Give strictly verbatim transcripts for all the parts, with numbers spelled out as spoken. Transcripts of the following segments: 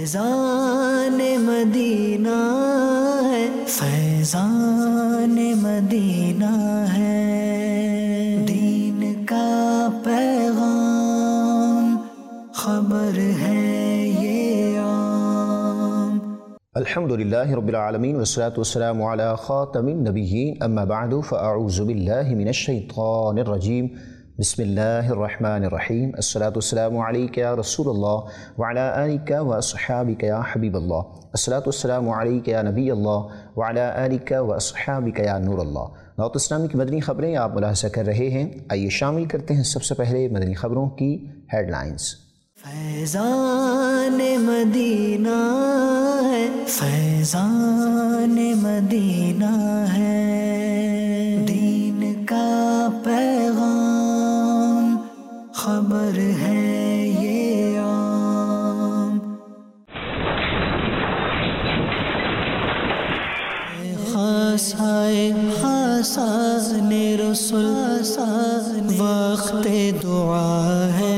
فیضان مدینہ ہے، فیضان مدینہ ہے، دین کا پیغام خبر ہے یہ عام۔ الحمدللہ رب العالمین والصلاة والسلام علی خاتم النبیین، اما بعد فاعوذ باللہ من الشیطان الرجیم، بسم اللہ الرحمن الرحیم، الصلاة والسلام علیک یا رسول اللہ وعلی آلک واصحابک یا حبیب اللہ، الصلاة والسلام علیک یا نبی اللہ وعلی آلک واصحابک یا نور اللہ۔ دعوت اسلامی کی مدنی خبریں آپ ملاحظہ کر رہے ہیں، آئیے شامل کرتے ہیں سب سے پہلے مدنی خبروں کی ہیڈ لائنز۔ فیضان مدینہ ہے، فیضان مدینہ ہے، دین کا پیغام خبر ہے یہ عام۔ خاصائے خاصان رسول وقت دعا ہے،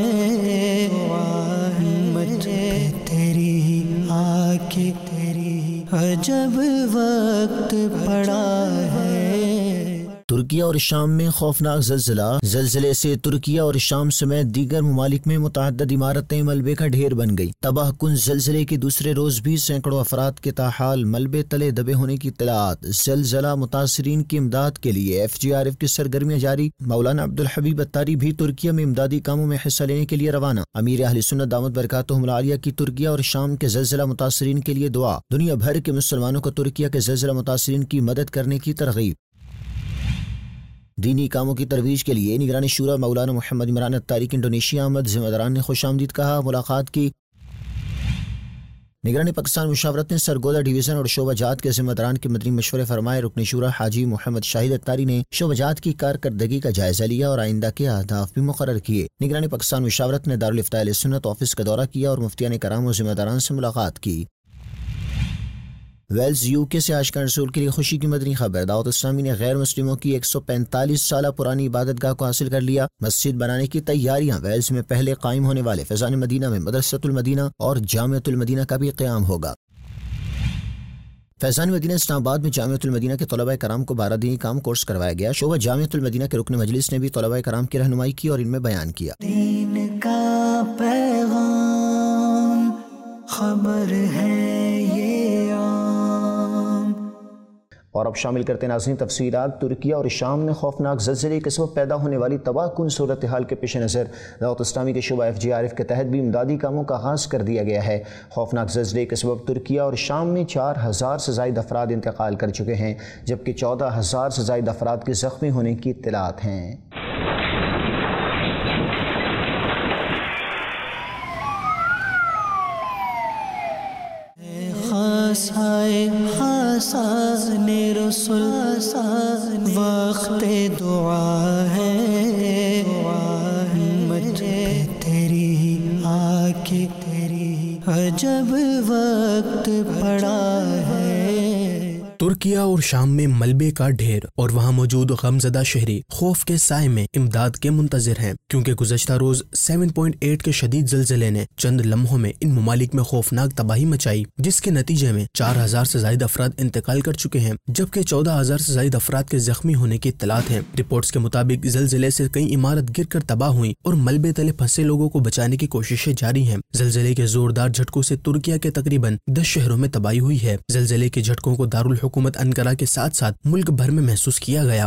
تیری آنکھ تیری عجب وقت پڑا ہے۔ ترکیہ اور شام میں خوفناک زلزلہ، زلزلے سے ترکیہ اور شام سمیت دیگر ممالک میں متعدد عمارتیں ملبے کا ڈھیر بن گئی۔ تباہ کن زلزلے کے دوسرے روز بھی سینکڑوں افراد کے تاحال ملبے تلے دبے ہونے کی اطلاعات۔ زلزلہ متاثرین کی امداد کے لیے ایف جی آر ایف کی سرگرمیاں جاری۔ مولانا عبدالحبیب اتاری بھی ترکیہ میں امدادی کاموں میں حصہ لینے کے لیے روانہ۔ امیر اہل سنت دامت برکاتہم العالیہ کی ترکیہ اور شام کے زلزلہ متاثرین کے لیے دعا۔ دنیا بھر کے مسلمانوں کو ترکیہ کے زلزلہ متاثرین کی مدد کرنے کی ترغیب۔ دینی کاموں کی ترویج کے لیے نگران شورا مولانا محمد عمران اتاری کی انڈونیشیا آمد، ذمہ داران نے خوش آمدید کہا، ملاقات کی۔ نگران پاکستان مشاورت نے سرگودا ڈویژن اور شعبہ جات کے ذمہ داران کے مدنی مشورے فرمائے۔ رکن شورا حاجی محمد شاہد اتاری نے شعبہ جات کی کارکردگی کا جائزہ لیا اور آئندہ کے اہداف بھی مقرر کیے۔ نگران پاکستان مشاورت نے دارالفتاء اہل سنت آفس کا دورہ کیا اور مفتیان کرام و ذمہ داران سے ملاقات کی۔ ویلز یو کے سے عاشقان رسول کے لیے خوشی کی مدنی خبر۔ دعوت اسلامی نے غیر مسلموں کی ایک سو پینتالیس سالہ پرانی عبادت گاہ کو حاصل کر لیا۔ مسجد بنانے کی تیاریاں۔ ویلز میں پہلے قائم ہونے والے فیضان مدینہ میں مدرسۃ المدینہ اور جامعۃ المدینہ کا بھی قیام ہوگا۔ فیضان مدینہ اسلام آباد میں جامعۃ المدینہ کے طلباء کرام کو بارہ دینی کام کورس کروایا گیا۔ شعبہ جامعۃ المدینہ کے رکن مجلس نے بھی طلباء کرام کی رہنمائی کی اور ان میں بیان کیا۔ دین کا پیغام خبر ہے یہ عام۔ اور اب شامل کرتے ہیں ناظرین تفصیلات۔ ترکیہ اور شام میں خوفناک زلزلے کے سبب پیدا ہونے والی تباہ کن صورتحال کے پیش نظر دعوت اسلامی کے شعبہ ایف جی آر ایف کے تحت بھی امدادی کاموں کا آغاز کر دیا گیا ہے۔ خوفناک زلزلے کے سبب ترکیہ اور شام میں چار ہزار سے زائد افراد انتقال کر چکے ہیں، جبکہ چودہ ہزار سے زائد افراد کے زخمی ہونے کی اطلاعات ہیں۔ خاصائے خاصان رسول وقت دعا ہے، مجھے تیری آنکھ تیری عجب وقت پڑا ہے۔ ترکیہ اور شام میں ملبے کا ڈھیر اور وہاں موجود غمزدہ شہری خوف کے سائے میں امداد کے منتظر ہیں، کیونکہ گزشتہ روز سیون پوائنٹ ایٹ کے شدید زلزلے نے چند لمحوں میں ان ممالک میں خوفناک تباہی مچائی، جس کے نتیجے میں چار ہزار سے زائد افراد انتقال کر چکے ہیں، جبکہ چودہ ہزار سے زائد افراد کے زخمی ہونے کی اطلاعات ہیں۔ رپورٹس کے مطابق زلزلے سے کئی عمارت گر کر تباہ ہوئی اور ملبے تلے پھنسے لوگوں کو بچانے کی کوششیں جاری ہیں۔ زلزلے کے زوردار جھٹکوں سے ترکیہ کے تقریباً دس شہروں میں تباہی ہوئی ہے۔ زلزلے کے جھٹکوں کو دارالحکومت انقرہ کے ساتھ ساتھ ملک بھر میں محسوس کیا گیا۔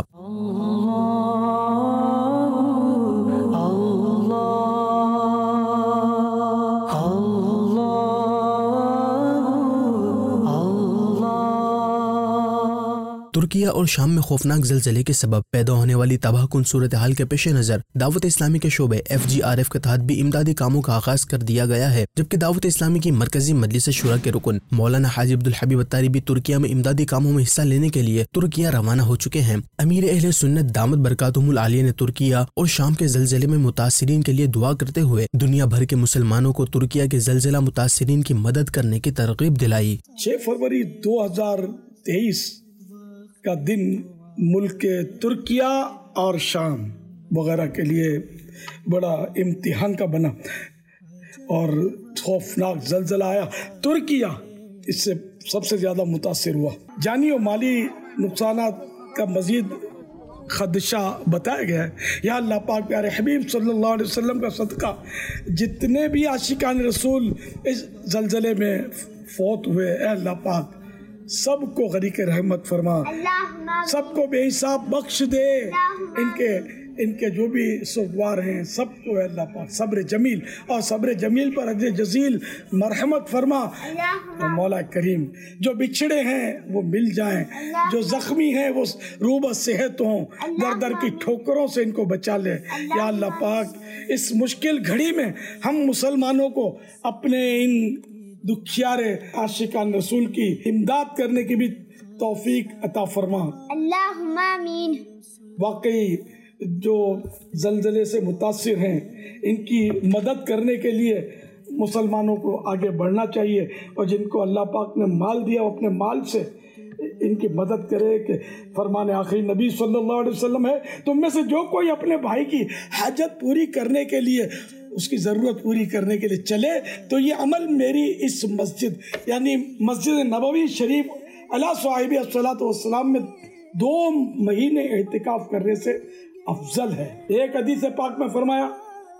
ترکیہ اور شام میں خوفناک زلزلے کے سبب پیدا ہونے والی تباہ کن صورتحال کے پیش نظر دعوت اسلامی کے شعبے ایف جی آر ایف کے تحت بھی امدادی کاموں کا آغاز کر دیا گیا ہے، جبکہ دعوت اسلامی کی مرکزی مجلس شورا کے رکن مولانا حاجی عبدالحبیب اتاری بھی ترکیہ میں امدادی کاموں میں حصہ لینے کے لیے ترکیہ روانہ ہو چکے ہیں۔ امیر اہل سنت دامت برکاتہم العالیہ نے ترکیہ اور شام کے زلزلے میں متاثرین کے لیے دعا کرتے ہوئے دنیا بھر کے مسلمانوں کو ترکیہ کے زلزلہ متاثرین کی مدد کرنے کی ترغیب دلائی۔ چھ فروری دو ہزار تیئیس کا دن ملک ترکیہ اور شام وغیرہ کے لیے بڑا امتحان کا بنا۔ اور خوفناک زلزلہ آیا، ترکیہ اس سے سب سے زیادہ متاثر ہوا۔ جانی و مالی نقصانات کا مزید خدشہ بتایا گیا ہے۔ یا اللہ پاک پیارے حبیب صلی اللہ علیہ وسلم کا صدقہ جتنے بھی عاشقان رسول اس زلزلے میں فوت ہوئے، اے اللہ پاک سب کو غریق رحمت فرما، سب کو بے حساب بخش دے، ان کے ان کے جو بھی سوگوار ہیں سب کو اے اللہ پاک صبر جمیل اور صبر جمیل پر اجر جزیل مرحمت فرما۔ اور مولا کریم جو بچھڑے ہیں وہ مل جائیں، جو زخمی ہیں وہ روبہ صحت ہوں، در در کی ٹھوکروں سے ان کو بچا لے۔ یا اللہ پاک اس مشکل گھڑی میں ہم مسلمانوں کو اپنے ان دکھیارے عاشقان رسول کی امداد کرنے کی بھی توفیق عطا فرما۔ اللہم آمین۔ واقعی جو زلزلے سے متاثر ہیں ان کی مدد کرنے کے لیے مسلمانوں کو آگے بڑھنا چاہیے، اور جن کو اللہ پاک نے مال دیا وہ اپنے مال سے ان کی مدد کرے، کہ فرمان آخری نبی صلی اللہ علیہ وسلم ہے تم میں سے جو کوئی اپنے بھائی کی حاجت پوری کرنے کے لیے، اس کی ضرورت پوری کرنے کے لیے چلے تو یہ عمل میری اس مسجد یعنی مسجد نبوی شریف علی صاحب الصلاۃ والسلام میں دو مہینے اعتکاف کرنے سے افضل ہے۔ ایک حدیث پاک میں فرمایا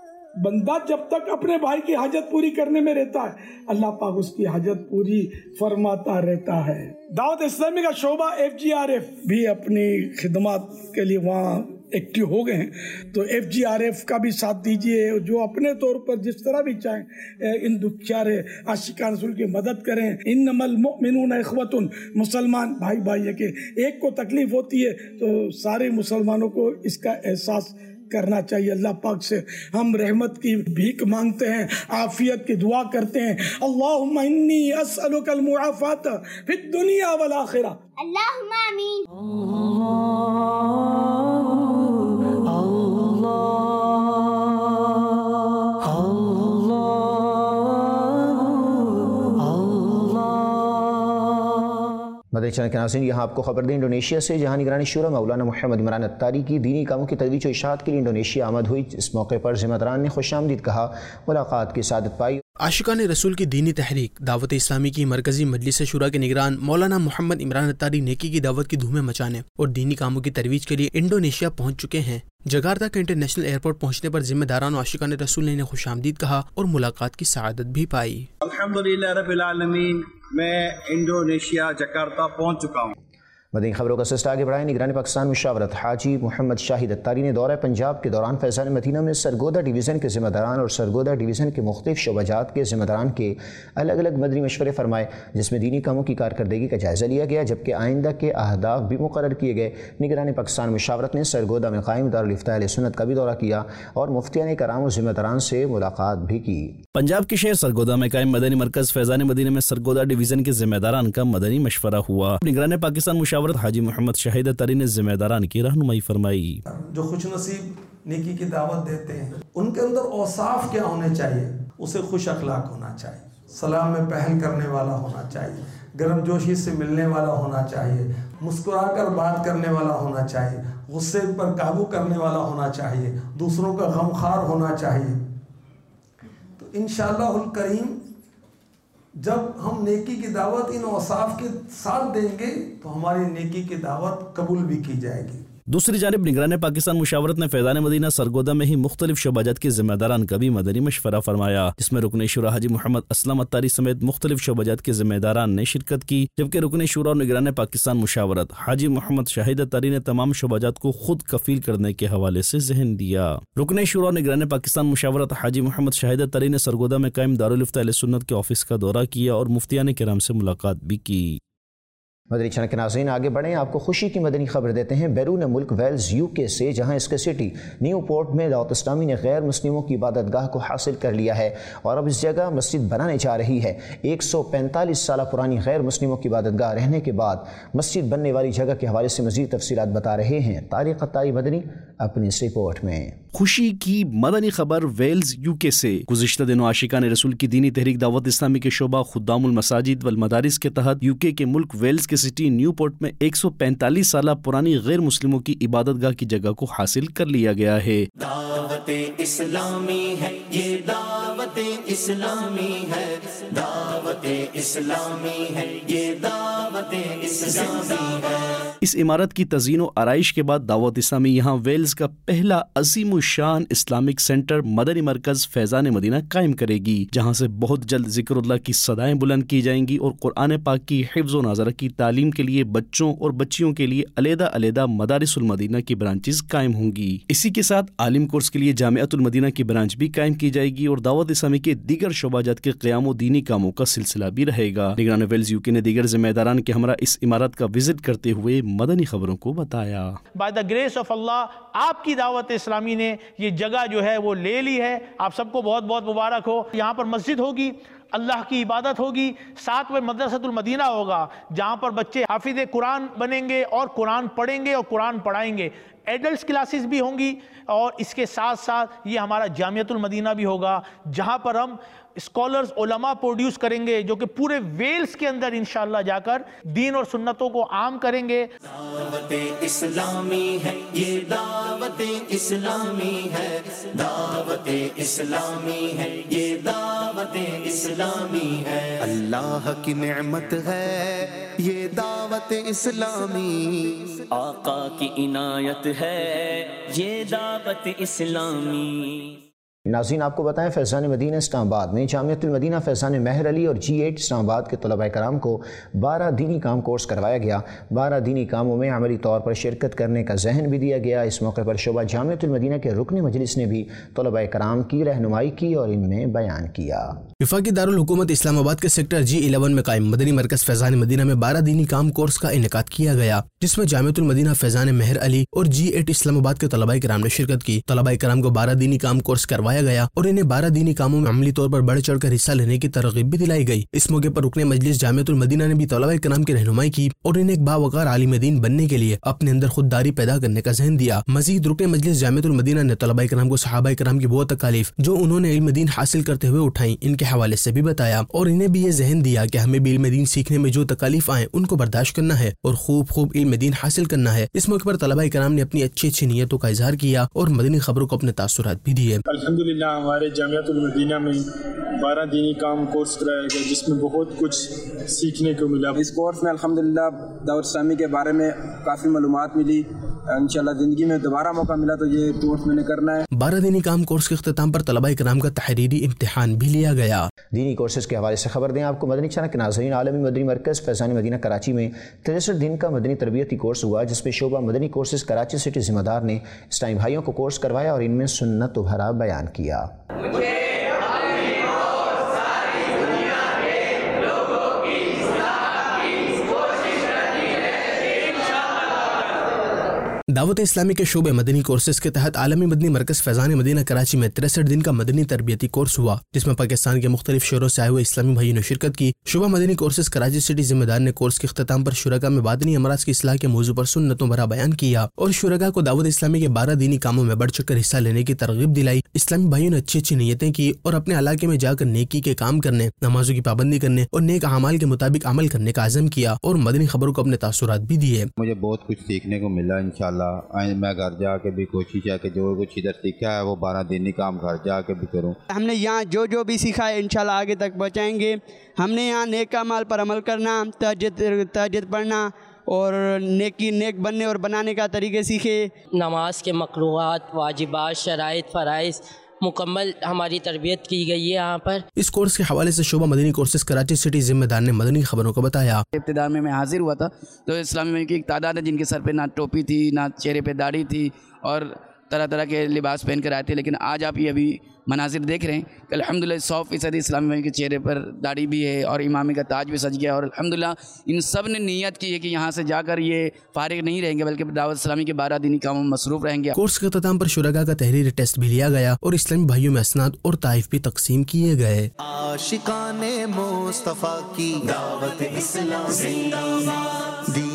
بندہ جب تک اپنے بھائی کی حاجت پوری کرنے میں رہتا ہے اللہ پاک اس کی حاجت پوری فرماتا رہتا ہے۔ دعوت اسلامی کا شعبہ ایف جی آر ایف بھی اپنی خدمات کے لیے وہاں ایکٹیو ہو گئے ہیں، تو ایف جی آر ایف کا بھی ساتھ دیجیے، جو اپنے طور پر جس طرح بھی چاہیں ان دکھیارے عاشقان رسول کی مدد کریں۔ انما المؤمنون اخوۃ، مسلمان بھائی بھائی ہے، کہ ایک کو تکلیف ہوتی ہے تو سارے مسلمانوں کو اس کا احساس کرنا چاہیے۔ اللہ پاک سے ہم رحمت کی بھیک مانگتے ہیں، عافیت کی دعا کرتے ہیں۔ اللہم انی اسألک المعافات فی الدنیا والآخرہ۔ اللہم آمین۔ مدنی چینل کے ناظرین، یہاں آپ کو خبر دیں انڈونیشیا سے، جہاں نگرانی شورا مولانا محمد عمران اتاری کی دینی کاموں کی ترویج و اشاعت کے لیے انڈونیشیا آمد ہوئی۔ اس موقع پر ذمہ داران نے خوش آمدید کہا، ملاقات کی سعادت پائی۔ عاشقان رسول کی دینی تحریک دعوت اسلامی کی مرکزی مجلس شورا کے نگران مولانا محمد عمران اتاری نیکی کی دعوت کی دھومیں مچانے اور دینی کاموں کی ترویج کے لیے انڈونیشیا پہنچ چکے ہیں۔ جکارتا کے انٹرنیشنل ایئرپورٹ پہنچنے پر ذمہ داران و عاشقان رسول نے انہیں خوش آمدید کہا اور ملاقات کی سعادت بھی پائی۔ الحمدللہ رب العالمین، میں انڈونیشیا جکارتا پہنچ چکا ہوں۔ مدنی خبروں کا سلسلہ آگے بڑھائیں۔ نگران پاکستان مشاورت حاجی محمد شاہد اتاری نے دورہ پنجاب کے دوران فیضان مدینہ میں سرگودا ڈویژن کے ذمہ داران اور سرگودا ڈویژن کے مختلف شعبہ جات کے ذمہ داران کے الگ الگ مدنی مشورے فرمائے، جس میں دینی کاموں کی کارکردگی کا جائزہ لیا گیا، جبکہ آئندہ کے اہداف بھی مقرر کیے گئے۔ نگران پاکستان مشاورت نے سرگودا میں قائم دارالافتاء اہل سنت کا بھی دورہ کیا اور مفتیان کرام و ذمہ داران سے ملاقات بھی کی۔ پنجاب کے شہر سرگودا میں قائم مدنی مرکز فیضان مدینہ میں سرگودا ڈویژن کے ذمہ داران کا مدنی مشورہ ہوا۔ نگران پاکستان مشاورت حاجی محمد شاہد اتاری نے ذمہ داران کی رہنمائی فرمائی۔ جو خوش نصیب نیکی کی دعوت دیتے ہیں ان کے اندر اوصاف کیا ہونے چاہیے؟ اسے خوش اخلاق ہونا چاہیے، سلام میں پہل کرنے والا ہونا چاہیے، گرم جوشی سے ملنے والا ہونا چاہیے، مسکرا کر بات کرنے والا ہونا چاہیے، غصے پر قابو کرنے والا ہونا چاہیے، دوسروں کا غمخوار ہونا چاہیے۔ تو انشاءاللہ الکریم جب ہم نیکی کی دعوت ان اوصاف کے ساتھ دیں گے تو ہماری نیکی کی دعوت قبول بھی کی جائے گی۔ دوسری جانب نگران پاکستان مشاورت نے فیضان مدینہ سرگودا میں ہی مختلف شعبہ جات کے ذمہ داران کا بھی مدنی مشورہ فرمایا، جس میں رکن شورا حاجی محمد اسلم اتاری سمیت مختلف شعبہ جات کے ذمہ داران نے شرکت کی، جبکہ رکن شورا اور نگران پاکستان مشاورت حاجی محمد شاہد اتاری نے تمام شعبہ جات کو خود کفیل کرنے کے حوالے سے ذہن دیا۔ رکن شورا اور نگران پاکستان مشاورت حاجی محمد شاہد اتاری نے سرگودا میں قائم دارالافتاء اہل سنت کے آفس کا دورہ کیا اور مفتیان کرام سے ملاقات بھی کی۔ مدنی چینل کے ناظرین آگے بڑھیں، آپ کو خوشی کی مدنی خبر دیتے ہیں بیرون ملک ویلز یو کے سے، جہاں اس کے سٹی نیو پورٹ میں دعوت اسلامی نے غیر مسلموں کی عبادت گاہ کو حاصل کر لیا ہے اور اب اس جگہ مسجد بنانے جا رہی ہے۔ ایک سو پینتالیس سالہ پرانی غیر مسلموں کی عبادت گاہ رہنے کے بعد مسجد بننے والی جگہ کے حوالے سے مزید تفصیلات بتا رہے ہیں طارق اتاری مدنی اپنی اس رپورٹ میں۔ خوشی کی مدنی خبر ویلز یو کے سے۔ گزشتہ دنوں عاشقان رسول کی دینی تحریک دعوت اسلامی کے شعبہ خدام المساجد والمدارس کے تحت یو کے کے ملک ویلز کے سٹی نیو پورٹ میں ایک سو پینتالیس سالہ پرانی غیر مسلموں کی عبادت گاہ کی جگہ کو حاصل کر لیا گیا ہے۔ دعوت اسلامی ہے یہ، دعوت اسلامی ہے، دعوت اسلامی ہے یہ، دعوت اسلامی ہے۔ اس عمارت کی تزئین و آرائش کے بعد دعوت اسلامی یہاں ویلز کا پہلا عظیم الشان اسلامک سینٹر مدنی مرکز فیضان مدینہ قائم کرے گی، جہاں سے بہت جلد ذکر اللہ کی صدائیں بلند کی جائیں گی اور قرآن پاک کی حفظ و ناظرہ کی تعلیم کے لیے بچوں اور بچیوں کے لیے علیحدہ علیحدہ مدارس المدینہ کی برانچز قائم ہوں گی۔ اسی کے ساتھ عالم کورس کے لیے جامعۃ المدینہ کی برانچ بھی قائم کی جائے گی اور دعوت اسلامی کے دیگر شعبہ جات کے قیام و دینی کاموں کا سلسلہ بھی رہے گا۔ نگران ویلز یو کے نے دیگر ذمہ داران کے ہمراہ اس عمارت کا وزٹ کرتے ہوئے مدنی خبروں کو بتایا۔ بائی دا گریس آف اللہ آپ کی دعوت اسلامی نے یہ جگہ جو ہے وہ لے لی ہے، آپ سب کو بہت بہت مبارک ہو۔ یہاں پر مسجد ہوگی، اللہ کی عبادت ہوگی، ساتھ میں مدرسۃ المدینہ ہوگا جہاں پر بچے حافظ قرآن بنیں گے اور قرآن پڑھیں گے اور قرآن پڑھائیں گے۔ ایڈلٹس کلاسز بھی ہوں گی اور اس کے ساتھ ساتھ یہ ہمارا جامعۃ المدینہ بھی ہوگا جہاں پر ہم اسکالرز علماء پروڈیوس کریں گے جو کہ پورے ویلز کے اندر انشاءاللہ جا کر دین اور سنتوں کو عام کریں گے۔ دعوت اسلامی ہے یہ، دعوت اسلامی ہے، دعوت اسلامی ہے یہ، دعوت اسلامی ہے۔ اللہ کی نعمت ہے یہ دعوت اسلامی، آقا کی عنایت ہے یہ دعوت اسلامی۔ ناظرین آپ کو بتائیں فیضان مدینہ اسلام آباد میں جامعۃ المدینہ فیضان مہر علی اور جی ایٹ اسلام آباد کے طلباء کرام کو بارہ دینی کام کورس کروایا گیا۔ بارہ دینی کاموں میں عملی طور پر شرکت کرنے کا ذہن بھی دیا گیا۔ اس موقع پر شعبہ جامعۃ المدینہ کے رکن مجلس نے بھی طلباء کرام کی رہنمائی کی اور ان میں بیان کیا۔ وفاقی دارالحکومت اسلام آباد کے سیکٹر جی الیون میں قائم مدنی مرکز فیضان مدینہ میں بارہ دینی کام کورس کا انعقاد کیا گیا، جس میں جامعۃ المدینہ فیضان مہر علی اور جی ایٹ اسلام آباد کے طلباء کرام نے شرکت کی۔ طلباء کرام کو بارہ دینی کام کورس کروایا گیا اور انہیں بارہ دینی کاموں میں عملی طور پر بڑھ چڑھ کر حصہ لینے کی ترغیب بھی دلائی گئی۔ اس موقع پر رکن مجلس جامعۃ المدینہ نے بھی طلباء کرام کی رہنمائی کی اور انہیں ایک باوقار عالم دین بننے کے لیے اپنے اندر خودداری پیدا کرنے کا ذہن دیا۔ مزید رکن مجلس جامعۃ المدینہ نے طلباء کرام کو صحابہ کرام کی وہ تکالیف جو انہوں نے علم دین حاصل کرتے ہوئے اٹھائیں ان کے حوالے سے بھی بتایا اور انہیں بھی یہ ذہن دیا کہ ہمیں بھی علم دین سیکھنے میں جو تکالیف آئیں ان کو برداشت کرنا ہے اور خوب خوب علم دین حاصل کرنا ہے۔ اس موقع پر طلباء کرام نے اپنی اچھی اچھی نیتوں کا اظہار کیا اور مدنی خبروں کو اپنے تاثرات بھی دیے۔ الحمدللہ ہمارے جامعۃ المدینہ میں بارہ دینی کام کورس کرایا گیا جس میں بہت کچھ سیکھنے کو ملا۔ اس کورس میں الحمدللہ دعوت اسلامی کے بارے میں کافی معلومات ملی۔ انشاءاللہ زندگی میں دوبارہ موقع ملا تو یہ کورس میں نے کرنا ہے۔ بارہ دینی کام کورس کے اختتام پر طلباء کرام کا تحریری امتحان بھی لیا گیا۔ دینی کورسز کے حوالے سے خبر دیں آپ کو مدنی چینل کے ناظرین، عالمی مدنی مرکز فیضان مدینہ کراچی میں تریسٹھ دن کا مدنی تربیتی کورس ہوا، جس میں شعبہ مدنی کورسز کراچی سٹی ذمہ دار نے اسلامی بھائیوں کو کورس کروایا اور ان میں سنت و بھرا بیان کیا۔ دعوت اسلامی کے شعبہ مدنی کورسز کے تحت عالمی مدنی مرکز فیضان مدینہ کراچی میں تریسٹھ دن کا مدنی تربیتی کورس ہوا، جس میں پاکستان کے مختلف شہروں سے آئے ہوئے اسلامی بھائیوں نے شرکت کی۔ شعبہ مدنی کورسز کراچی سٹی ذمہ دار نے کورس کے اختتام پر شرکاء میں باطنی امراض کی اصلاح کے موضوع پر سنتوں بھرا بیان کیا اور شرکاء کو دعوت اسلامی کے بارہ دینی کاموں میں بڑھ چڑھ کر حصہ لینے کی ترغیب دلائی۔ اسلامی بھائیوں نے اچھی اچھی نیتیں کی اور اپنے علاقے میں جا کر نیکی کے کام کرنے، نمازوں کی پابندی کرنے اور نیک اعمال کے مطابق عمل کرنے کا عزم کیا اور مدنی خبروں کو اپنے تاثرات بھی دیے۔ مجھے بہت کچھ سیکھنے کو ملا، انشاءاللہ میں گھر جا کے بھی کوشش ہے کہ جو کچھ ادھر سیکھا ہے وہ بارہ دینی کام گھر جا کے بھی کروں۔ ہم نے یہاں جو جو بھی سیکھا ہے انشاءاللہ آگے تک پہنچائیں گے۔ ہم نے یہاں نیک اعمال پر عمل کرنا، تہجد تہجد پڑھنا اور نیکی نیک بننے اور بنانے کا طریقے سیکھے۔ نماز کے مقروحات، واجبات، شرائط، فرائض مکمل ہماری تربیت کی گئی ہے یہاں پر۔ اس کورس کے حوالے سے شعبہ مدنی کورسز کراچی سٹی ذمہ دار نے مدنی خبروں کو بتایا۔ ابتدا میں میں حاضر ہوا تھا تو اسلامی بھائی کی ایک تعداد ہے جن کے سر پہ نہ ٹوپی تھی، نہ چہرے پہ داڑھی تھی اور طرح طرح کے لباس پہن کر آئے تھے، لیکن آج آپ یہ ابھی مناظر دیکھ رہے ہیں کہ الحمدللہ سو فیصد اسلامی بھائی کے چہرے پر داڑھی بھی ہے اور امامی کا تاج بھی سج گیا اور الحمدللہ ان سب نے نیت کی ہے کہ یہاں سے جا کر یہ فارغ نہیں رہیں گے بلکہ دعوت اسلامی کے بارہ دینی کاموں میں مصروف رہیں گے۔ کورس کے اختتام پر شرکاء کا تحریری ٹیسٹ بھی لیا گیا اور اسلامی بھائیوں میں اسناد اور تحائف بھی تقسیم کیے گئے۔ عاشقان مصطفیٰ کی دعوت اسلام زندہ باد، دین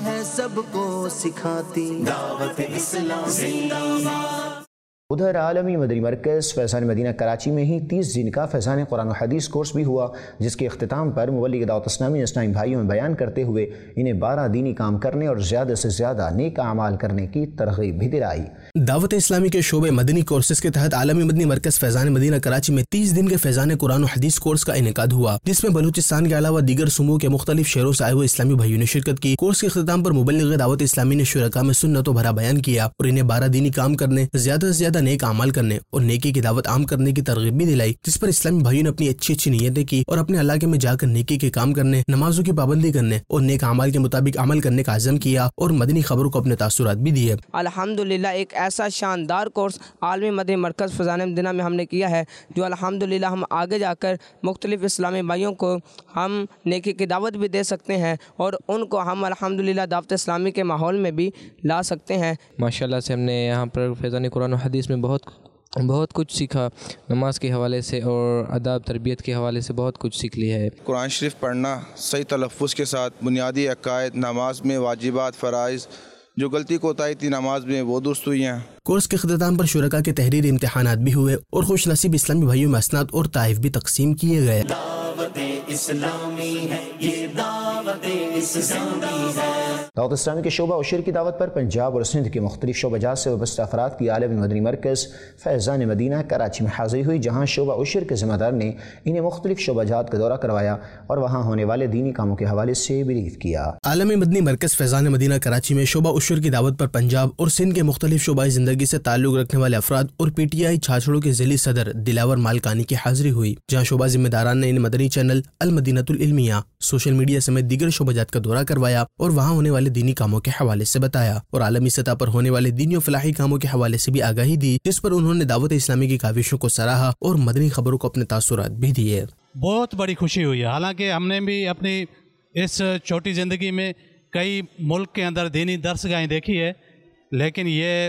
ہے سب کو سکھاتی دعوت اسلام زندہ باد۔ ادھر عالمی مدنی مرکز فیضان مدینہ کراچی میں ہی تیس دن کا فیضان قرآن و حدیث کورس بھی ہوا، جس کے اختتام پر مبلغ دعوت اسلامی نے اسلامی بھائیوں میں بیان کرتے ہوئے انہیں بارہ دینی کام کرنے اور زیادہ سے زیادہ نیک اعمال کرنے کی ترغیب بھی دلائی۔ دعوت اسلامی کے شعبہ مدنی کورسز کے تحت عالمی مدنی مرکز فیضان مدینہ کراچی میں تیس دن کے فیضان قرآن و حدیث کورس کا انعقاد ہوا، جس میں بلوچستان کے علاوہ دیگر صوبوں کے مختلف شہروں سے آئے ہوئے اسلامی بھائیوں نے شرکت کی۔ کورس کے اختتام پر مبلغ دعوت اسلامی نے شرکاء میں سنتوں بھرا بیان کیا اور انہیں بارہ دینی کام کرنے، زیادہ سے زیادہ نیک اعمال کرنے اور نیکی کی دعوت عام کرنے کی ترغیب بھی دلائی، جس پر اسلامی بھائیوں نے اپنی اچھی اچھی نیتیں کی اور اپنے علاقے میں جا کر نیکی کے کام کرنے، نمازوں کی پابندی کرنے اور نیک اعمال کے مطابق عمل کرنے کا عزم کیا اور مدنی خبروں کو اپنے تاثرات بھی دیے۔ الحمدللہ ایک ایسا شاندار کورس عالمی مدنی مرکز فیضان مدینہ میں ہم نے کیا ہے جو الحمدللہ ہم آگے جا کر مختلف اسلامی بھائیوں کو ہم نیکی کی دعوت بھی دے سکتے ہیں اور ان کو ہم الحمدللہ دعوت اسلامی کے ماحول میں بھی لا سکتے ہیں۔ ماشاءاللہ سے ہم نے یہاں پر فیضان قرآن و حدیث میں بہت بہت کچھ سیکھا، نماز کے حوالے سے اور آداب تربیت کے حوالے سے بہت کچھ سیکھ لیا ہے۔ قرآن شریف پڑھنا صحیح تلفظ کے ساتھ، بنیادی عقائد، نماز میں واجبات، فرائض، جو غلطی کوتاہی تھی نماز میں وہ درست ہوئی ہیں۔ کورس کے اختتام پر شرکاء کے تحریری امتحانات بھی ہوئے اور خوش نصیب اسلامی بھائیوں میں اسناد اور تحائف بھی تقسیم کیے گئے۔ دعوت اسلامی ہے یہ دعوت اسلامی ہے۔ دعوت اسلامی کے شعبہ عشر کی دعوت پر پنجاب اور سندھ کے مختلف شعبہ جات سے وابستہ افراد کی عالمی مدنی مرکز فیضان مدینہ کراچی میں حاضری ہوئی، جہاں شعبہ عشر کے ذمہ دار نے انہیں مختلف شعبہ جات کا دورہ کروایا اور وہاں ہونے والے دینی کاموں کے حوالے سے بریف کیا۔ عالمی مدنی مرکز فیضان مدینہ کراچی میں شعبہ عشر کی دعوت پر پنجاب اور سندھ کے مختلف شعبۂ زندگی سے تعلق رکھنے والے افراد اور پی ٹی آئی چھاچڑوں کے ذیلی صدر دلاور مالکانی کی حاضری ہوئی، جہاں شعبہ ذمہ داران نے ان مدنی چینل المدینۃ العلمیہ، سوشل میڈیا سمیت دیگر شعبہ جات کا دورہ کروایا اور وہاں ہونے والے دینی کاموں کے حوالے سے بتایا اور عالمی سطح پر ہونے والے دینی و فلاحی کاموں کے حوالے سے بھی آگاہی دی، جس پر انہوں نے دعوت اسلامی کی کاوشوں کو سراہا اور مدنی خبروں کو اپنے تاثرات بھی دیے۔ بہت بڑی خوشی ہوئی ہے، حالانکہ ہم نے بھی اپنی اس چھوٹی زندگی میں کئی ملک کے اندر دینی درسگاہیں دیکھی ہے، لیکن یہ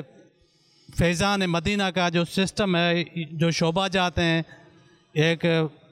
فیضان مدینہ کا جو سسٹم ہے، جو شعبہ جات ہیں ایک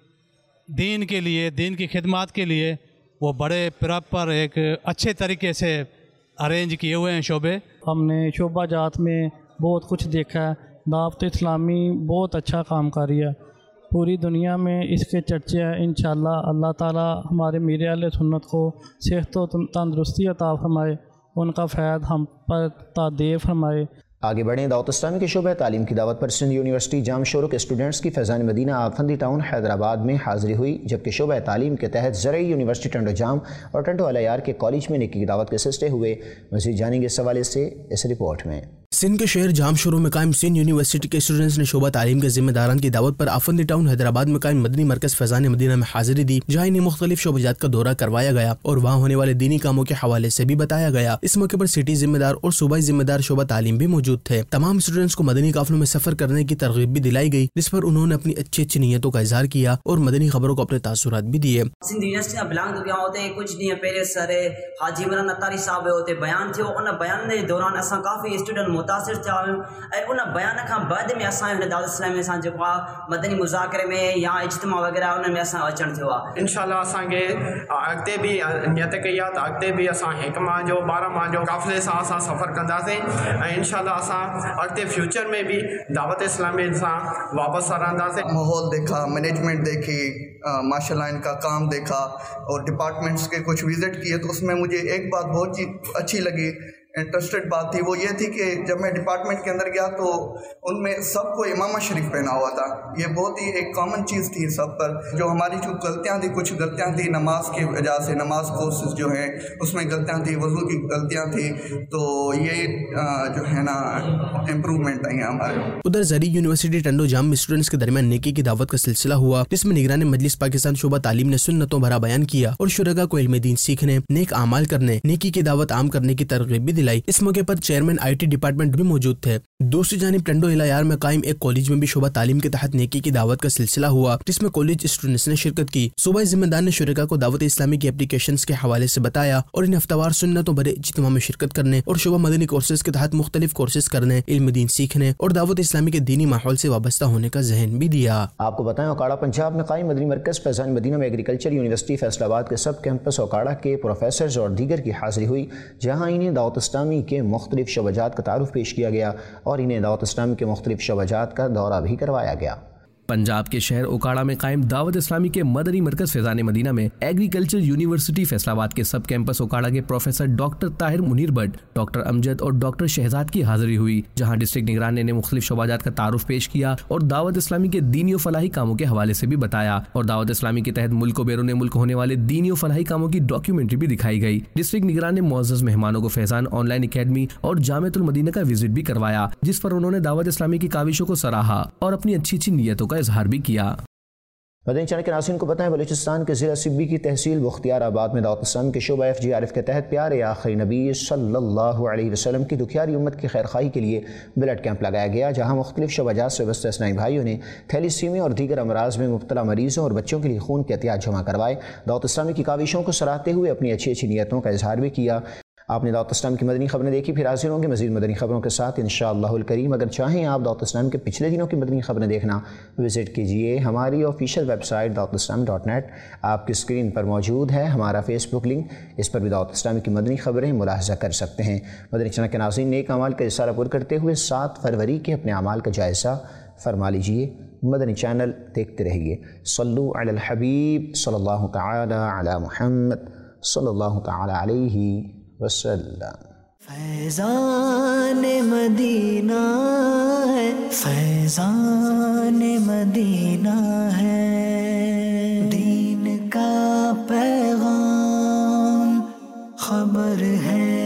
دین کے لیے، دین کی خدمات کے لیے، وہ بڑے پراپر ایک اچھے طریقے سے ارینج کیے ہوئے ہیں شعبے۔ ہم نے شعبہ جات میں بہت کچھ دیکھا ہے، دعوت اسلامی بہت اچھا کام کر رہی ہے، پوری دنیا میں اس کے چرچے ہیں۔ انشاءاللہ اللہ تعالی ہمارے میر اہل سنت کو صحت و تندرستی عطا فرمائے، ان کا فیض ہم پر تعدیع فرمائے۔ آگے بڑھیں، دعوت اسلامی کے شعبہ تعلیم کی دعوت پر سندھ یونیورسٹی جام شورو کے اسٹوڈنٹس کی فیضان مدینہ آفندی ٹاؤن حیدرآباد میں حاضری ہوئی، جبکہ شعبہ تعلیم کے تحت زرعی یونیورسٹی ٹنڈو جام اور ٹنڈو الیار کے کالج میں نیکی کی دعوت کے سلسلے ہوئے۔ مزید جانیں گے اس حوالے سے اس رپورٹ میں۔ سندھ کے شہر جام شورو میں قائم سندھ یونیورسٹی کے اسٹوڈنٹس نے شعبہ تعلیم کے ذمہ داران کی دعوت پر آفندی ٹاؤن حیدرآباد میں قائم مدنی مرکز فیضان مدینہ میں حاضری دی، جہاں انہیں مختلف شعبہ جات کا دورہ کروایا گیا اور وہاں ہونے والے دینی کاموں کے حوالے سے بھی بتایا گیا۔ اس موقع پر سٹی ذمہ دار اور صوبائی ذمہ دار شعبہ تعلیم بھی موجود تھے۔ تمام اسٹوڈنٹس کو مدنی قافلوں میں سفر کرنے کی ترغیب بھی دلائی گئی، جس پر انہوں نے اپنی اچھی اچھی نیتوں کا اظہار کیا اور مدنی خبروں کو اپنے تاثرات بھی دیے۔ سندھ یونیورسٹی کا بلانگ تو کیا ہوتے ہیں کچھ نہیں پہلے سر حاجی عمران اتاری صاحب ہوتے بیان تھو، ان بیان کے دوران اساں کافی اسٹوڈنٹ متاثر تھا ऐं उन बयान खां बाद में असां हिन दावत इस्लामी सां जेको आहे मदनी मुज़ाकरे में या इज्तिमा वग़ैरह उन में असां अचणु थियो आहे। इंशाअल्लाह असांखे अॻिते बि नियत कई आहे त अॻिते बि असां हिकु माह जो ॿारहं माह जो काफ़िले सां असां सफ़र कंदासीं ऐं इंशाअल्लाह असां अॻिते फ्यूचर में भी दावत इस्लामी सां वापसि रहंदासीं। माहौल देखा, मैनेजमेंट देखी, माशाल्लाह इनका काम देखा और डिपार्टमेंट्स के कुछ विज़िट किए, तो उसमें मुझे एक बात बहुत अच्छी लगी, इंटरेस्टेड बात थी, वो ये थी कि जब मैं डिपार्टमेंट के अंदर गया तो उनमें सबको इमामा शरीफ पहना हुआ था। ये बहुत ही एक कॉमन चीज़ थी सब पर। जो हमारी जो गलतियाँ थी, कुछ गलतियाँ थी नमाज की वजह से, नमाज कोर्सेज जो हैं उसमें गलतियाँ थी, वज़ू की गलतियाँ थी, तो ये जो है ना इम्प्रूवमेंट आई है हमारे। उधर जरी यूनिवर्सिटी टंडो जाम में स्टूडेंट्स के दरमियान नेकी की दावत का सिलसिला हुआ, जिसमें निगरान मजलिस पाकिस्तान शोबा तालीम ने सुन्नतों भरा बयान किया और शुरगा को इल्म दीन सीखने, नेक आमाल करने, नेकी की दावत आम करने की तरगीब भी दिलाई। इस मौके पर चेयरमैन आई टी डिपार्टमेंट भी मौजूद थे। दूसरी जानिब टंडो इलायार में कायम एक कॉलेज में भी शोबा तालीम के तहत नेकी की दावत का सिलसिला हुआ, जिसमें कॉलेज स्टूडेंट्स ने शिरकत की। सूबाई जिम्मेदार ने शुरका को दावत इस्लामी की एप्लीकेशंस के हवाले से बताया और इन हफ्तावार सुन्नतों भरे इज्तिमा में शिरकत करने और शोबा मदनी कोर्सेज के तहत मुख्तलिफ कोर्सेज करने, इल्म दीन सीखने और दावत इस्लामी के दीनी माहौल से वाबस्ता होने का जहन भी दिया। आपको बताएं, ओकाड़ा पंजाब में कायम मदनी मरकज़ फैज़ान मदीना में एग्रीकल्चर यूनिवर्सिटी फैसलाबाद के सब कैंपस ओकाड़ा के प्रोफेसर्स और दीगर की हाज़िरी हुई, जहाँ इन्हें दावत इस्लामी के मुख्तलिफ शोबाजात का तारुफ पेश किया गया और इन्हें दावत इस्लामी के मुख्तलिफ शोबाजात का दौरा भी करवाया गया। पंजाब के शहर ओकाड़ा में कायम दावत इस्लामी के मदनी मरकज फैजान मदीना में एग्रीकल्चर यूनिवर्सिटी फैसलाबाद के सब कैंपस ओकाड़ा के professor doctor Tahir Munir Bhatt, doctor Amjad और डॉक्टर शहजाद की हाजिरी हुई, जहां डिस्ट्रिक्ट निगरान ने मुख्तलिफ शोबाजात का तारुफ पेश किया और दावत इस्लामी के दीनी और फलाही कामों के हवाले से भी बताया और दावत इस्लामी के तहत मुल्क व बैरून मुल्क होने वाले दीनी और फलाही कामों की डॉक्यूमेंट्री भी दिखाई गई। डिस्ट्रिक्ट निगरान ने मुअज़्ज़ज़ मेहमानों को फैजान ऑनलाइन अकेडमी और जामिअतुल मदीना का विजिट भी करवाया, जिस पर उन्होंने दावत इस्लामी की काविशों को सराहा और अपनी अच्छी अच्छी नीयतों का इजहार भी किया। मदनी चैनल के नाज़रीन को बताएं, बलूचिस्तान के ज़िला सिब्बी की तहसील बख्तियाराबाद में दावत इस्लाम के शोबा एफ जी आर एफ के तहत प्यारे आखिरी नबी सल्लल्लाहु अलैहि वसल्लम की दुखियारी उम्मत की खैरखाही के लिए ब्लड कैंप लगाया गया, जहाँ मुख्तलिफ शोबाजात से वस्ते इस्लामी भाइयों ने थैलीसीमिया और दीगर अमराज में मुब्तला मरीज़ों और बच्चों के लिए खून के एहतियात जमा करवाए। दावत इस्लामी की काविशों को सराहते हुए अपनी अच्छी अच्छी नीयतों का इजहार भी किया। आपने दावत इस्लाम की मदनी खबरें देखी, फिर हाजिर होंगे मज़ीद मदनी खबरों के साथ इंशाअल्लाहुल करीम। अगर चाहें आप दावत इस्लाम के पिछले दिनों की मदनी खबरें देखना, विज़िट कीजिए हमारी official website Dawat Islami dot net. आपकी स्क्रीन पर मौजूद है हमारा फेसबुक लिंक, इस पर भी दावत इस्लाम की मदनी खबरें मुलाहज़ा कर सकते हैं। मदनी चैनल के नाज़रीन, नेक अमाल का इशारा पूरा करते हुए सात फरवरी के अपने अमाल का जायज़ा फरमा लीजिए। मदनी चैनल देखते रहिए। सल्लु अलल हबीब सल्लल्लाहु तआला अला मुहम्मद सल्लल्लाहु तआला अलैहि वसल्लम। फैज़ान मदीना है, फैज़ान मदीना है, दीन का पैगाम खबर है